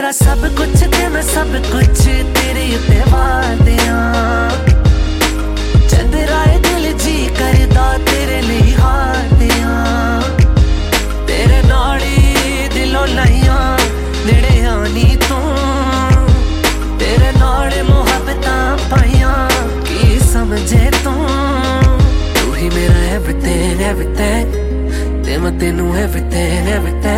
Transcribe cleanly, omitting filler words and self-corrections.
तेरा सब कुछ ते मैं सब कुछ तेरे उत्ते वार दियां चंद्राए दिल जी करदा तेरे लिए हार दियां तेरे नाल ही दिलों लाइयां नेड़े आनी तू तेरे नाल मुहब्बतां पाइयां की समझे तू तू ही मेरा everything everything ते मैं तेनू everything everything